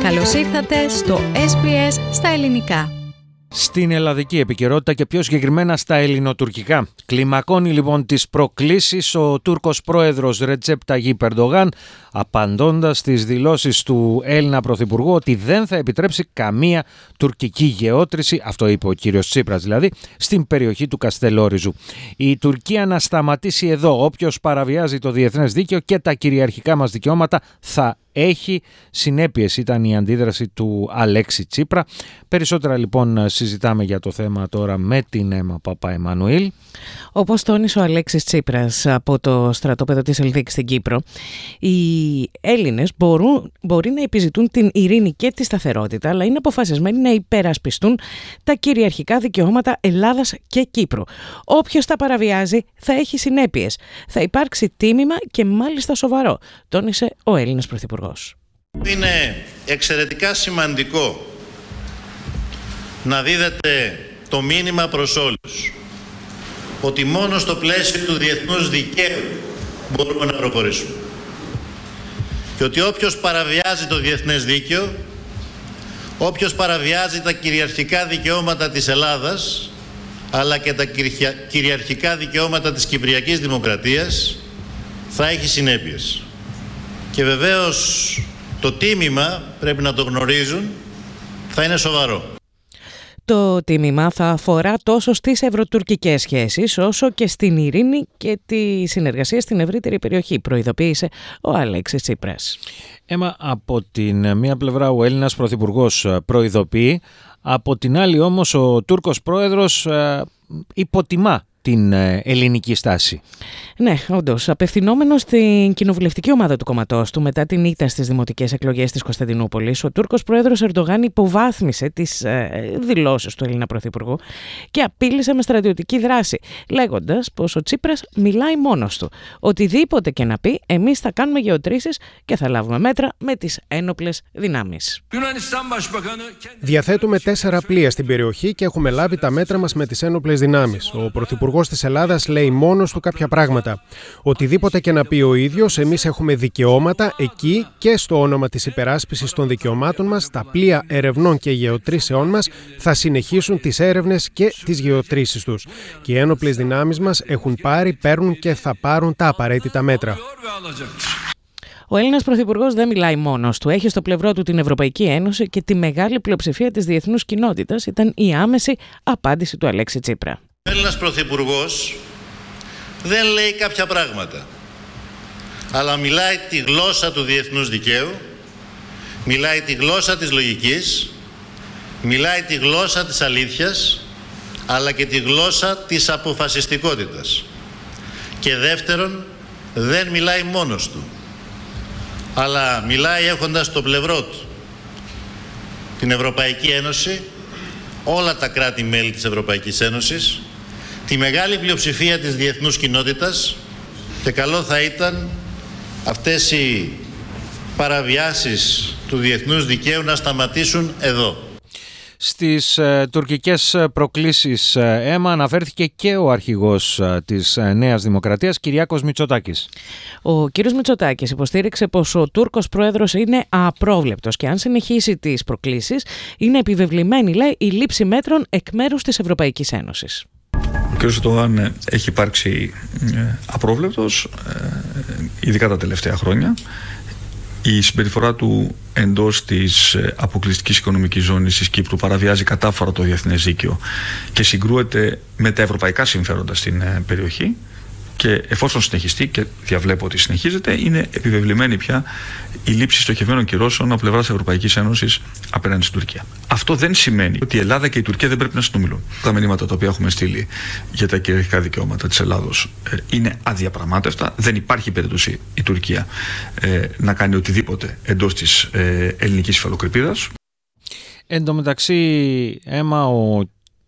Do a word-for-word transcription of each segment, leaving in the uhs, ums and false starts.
Καλώς ήρθατε στο ες μπι ες στα ελληνικά. Στην ελλαδική επικαιρότητα και πιο συγκεκριμένα στα ελληνοτουρκικά. Κλιμακώνει λοιπόν τις προκλήσεις ο Τούρκος πρόεδρος Ρετζέπ Ταγίπ Ερντογάν, απαντώντας στις δηλώσεις του Έλληνα Πρωθυπουργού ότι δεν θα επιτρέψει καμία τουρκική γεώτρηση, αυτό είπε ο κύριος Τσίπρας δηλαδή, στην περιοχή του Καστελόριζου. Η Τουρκία να σταματήσει εδώ. Όποιος παραβιάζει το διεθνές δίκαιο και τα κυριαρχικά μας δικαιώματα θα έχει συνέπειες, ήταν η αντίδραση του Αλέξη Τσίπρα. Περισσότερα λοιπόν συζητάμε για το θέμα τώρα με την Έμα Παπαεμμανουήλ. Όπως τόνισε ο Αλέξης Τσίπρας από το στρατόπεδο της Ελδίκης στην Κύπρο, οι Έλληνες μπορούν, μπορεί να επιζητούν την ειρήνη και τη σταθερότητα, αλλά είναι αποφασισμένοι να υπερασπιστούν τα κυριαρχικά δικαιώματα Ελλάδας και Κύπρου. Όποιος τα παραβιάζει θα έχει συνέπειες. Θα υπάρξει τίμημα και μάλιστα σοβαρό, τόνισε ο Έλληνας Πρωθυπουργός. Είναι εξαιρετικά σημαντικό να δίδεται το μήνυμα προς όλους ότι μόνο στο πλαίσιο του διεθνούς δικαίου μπορούμε να προχωρήσουμε και ότι όποιος παραβιάζει το διεθνές δίκαιο, όποιος παραβιάζει τα κυριαρχικά δικαιώματα της Ελλάδας αλλά και τα κυριαρχικά δικαιώματα της Κυπριακής Δημοκρατίας θα έχει συνέπειες. Και βεβαίως το τίμημα, πρέπει να το γνωρίζουν, θα είναι σοβαρό. Το τίμημα θα αφορά τόσο στις ευρωτουρκικές σχέσεις όσο και στην ειρήνη και τη συνεργασία στην ευρύτερη περιοχή, προειδοποίησε ο Αλέξης Τσίπρας. Έμα, από την μία πλευρά ο Έλληνας Πρωθυπουργός προειδοποιεί, από την άλλη όμως ο Τούρκος πρόεδρος υποτιμά την ελληνική στάση. Ναι, όντως. Απευθυνόμενος στην κοινοβουλευτική ομάδα του κόμματός του μετά την ήττα στις δημοτικές εκλογές της Κωνσταντινούπολης, ο Τούρκος πρόεδρος Ερντογάν υποβάθμισε τις ε, δηλώσεις του Έλληνα Πρωθυπουργού και απείλησε με στρατιωτική δράση, λέγοντας πως ο Τσίπρας μιλάει μόνος του. Οτιδήποτε και να πει, εμείς θα κάνουμε γεωτρήσεις και θα λάβουμε μέτρα με τις ένοπλες δυνάμεις. Διαθέτουμε τέσσερα πλοία στην περιοχή και έχουμε λάβει τα μέτρα μας με τις ένοπλες δυνάμεις. Ο Πρωθυπουργός της Ελλάδας λέει μόνος του κάποια πράγματα. Οτιδήποτε και να πει ο ίδιος, εμείς έχουμε δικαιώματα εκεί και στο όνομα της υπεράσπισης των δικαιωμάτων μας, τα πλοία ερευνών και γεωτρήσεών μας θα συνεχίσουν τις έρευνες και τις γεωτρήσεις τους. Και οι ένοπλες δυνάμεις μας έχουν πάρει, παίρνουν και θα πάρουν τα απαραίτητα μέτρα. Ο Έλληνας Πρωθυπουργός δεν μιλάει μόνος του. Έχει στο πλευρό του την Ευρωπαϊκή Ένωση και τη μεγάλη πλειοψηφία της διεθνούς κοινότητας, ήταν η άμεση απάντηση του Αλέξη Τσίπρα. Ο Έλληνας Πρωθυπουργός δεν λέει κάποια πράγματα, αλλά μιλάει τη γλώσσα του διεθνούς δικαίου, μιλάει τη γλώσσα της λογικής, μιλάει τη γλώσσα της αλήθειας, αλλά και τη γλώσσα της αποφασιστικότητας. Και δεύτερον, δεν μιλάει μόνος του, αλλά μιλάει έχοντας στο πλευρό του την Ευρωπαϊκή Ένωση, όλα τα κράτη-μέλη της Ευρωπαϊκής Ένωσης, τη μεγάλη πλειοψηφία της διεθνούς κοινότητας, και καλό θα ήταν αυτές οι παραβιάσεις του διεθνούς δικαίου να σταματήσουν εδώ. Στις ε, τουρκικές προκλήσεις, ε, Έμα, αναφέρθηκε και ο αρχηγός ε, της ε, Νέας Δημοκρατίας, Κυριάκος Μητσοτάκης. Ο κύριος Μητσοτάκης υποστήριξε πως ο Τούρκος πρόεδρος είναι απρόβλεπτος και αν συνεχίσει τις προκλήσεις είναι επιβεβλημένη, λέει, η λήψη μέτρων εκ μέρους της Ευρωπαϊκής Ένωσης. Ο κ. Ερντογάν έχει υπάρξει απρόβλεπτος, ειδικά τα τελευταία χρόνια. Η συμπεριφορά του εντός της αποκλειστικής οικονομικής ζώνης της Κύπρου παραβιάζει κατάφορα το διεθνές δίκαιο και συγκρούεται με τα ευρωπαϊκά συμφέροντα στην περιοχή. Και εφόσον συνεχιστεί, και διαβλέπω ότι συνεχίζεται, είναι επιβεβλημένη πια η λήψη στοχευμένων κυρώσεων από πλευράς Ευρωπαϊκής Ένωσης απέναντι στην Τουρκία. Αυτό δεν σημαίνει ότι η Ελλάδα και η Τουρκία δεν πρέπει να συνομιλούν. Τα μηνύματα τα οποία έχουμε στείλει για τα κυριαρχικά δικαιώματα της Ελλάδος είναι αδιαπραγμάτευτα. Δεν υπάρχει περίπτωση η Τουρκία ε, να κάνει οτιδήποτε εντός της ε, ελληνικής υφαλοκρηπίδας. Εν τω μεταξύ, Έμα, ο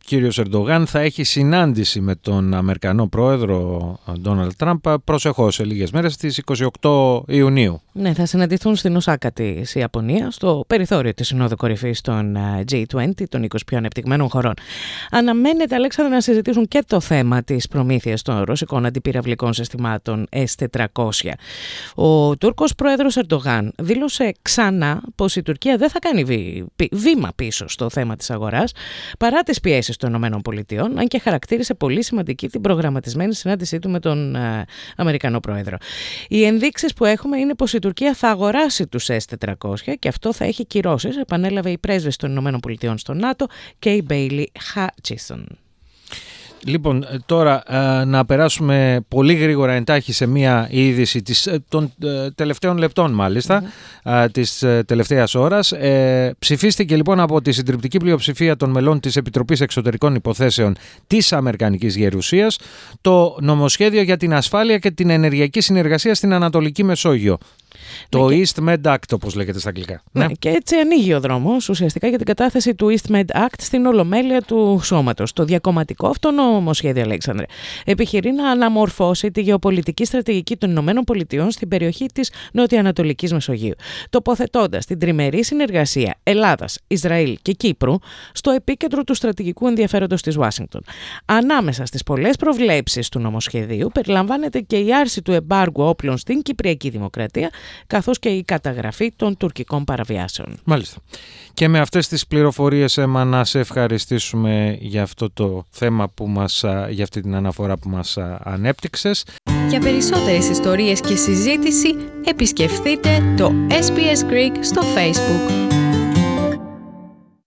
κύριος Ερντογάν θα έχει συνάντηση με τον Αμερικανό πρόεδρο Ντόναλντ Τραμπ προσεχώς σε λίγες μέρες στις είκοσι οκτώ Ιουνίου. Ναι, θα συναντηθούν στην Οσάκα της Ιαπωνίας, στο περιθώριο της Συνόδου Κορυφής των τζι είκοσι, των είκοσι πιο ανεπτυγμένων χωρών. Αναμένεται, Αλέξανδρα, να συζητήσουν και το θέμα της προμήθειας των ρωσικών αντιπυραυλικών συστημάτων ες τετρακόσια. Ο Τούρκος πρόεδρος Ερντογάν δήλωσε ξανά πως η Τουρκία δεν θα κάνει βήμα πίσω στο θέμα της αγοράς παρά τις πιέσεις των ΗΠΑ, αν και χαρακτήρισε πολύ σημαντική την προγραμματισμένη συνάντησή του με τον ε, Αμερικανό πρόεδρο. Οι ενδείξεις που έχουμε είναι πως η Τουρκία θα αγοράσει τους ες τετρακόσια και αυτό θα έχει κυρώσεις, επανέλαβε η πρέσβης των ΗΠΑ στο ΝΑΤΟ και η Μπέιλι Χάτσισον. Λοιπόν, τώρα ε, να περάσουμε πολύ γρήγορα εντάχει σε μία είδηση της, των ε, τελευταίων λεπτών μάλιστα, mm-hmm. ε, της ε, τελευταίας ώρας. Ε, ψηφίστηκε λοιπόν από τη συντριπτική πλειοψηφία των μελών της Επιτροπής Εξωτερικών Υποθέσεων της Αμερικανικής Γερουσίας το νομοσχέδιο για την ασφάλεια και την ενεργειακή συνεργασία στην Ανατολική Μεσόγειο. Το ναι, East Med Act, όπως λέγεται στα αγγλικά. Ναι, ναι. Και έτσι ανοίγει ο δρόμος ουσιαστικά για την κατάθεση του East Med Act στην Ολομέλεια του Σώματος. Το διακομματικό αυτό νομοσχέδιο, Αλέξανδρε, επιχειρεί να αναμορφώσει τη γεωπολιτική στρατηγική των ΗΠΑ στην περιοχή της Νοτιοανατολικής Μεσογείου, τοποθετώντας την τριμερή συνεργασία Ελλάδας, Ισραήλ και Κύπρου στο επίκεντρο του στρατηγικού ενδιαφέροντος της Ουάσιγκτον. Ανάμεσα στις πολλές προβλέψεις του νομοσχεδίου περιλαμβάνεται και η άρση του εμπάργου όπλων στην Κυπριακή Δημοκρατία, καθώς και η καταγραφή των τουρκικών παραβιάσεων. Μάλιστα. Και με αυτές τις πληροφορίες, Έμα, να σε ευχαριστήσουμε για αυτό το θέμα που μας, για αυτή την αναφορά που μας ανέπτυξες. Για περισσότερες ιστορίες και συζήτηση επισκεφθείτε το ες μπι ες Greek στο Facebook.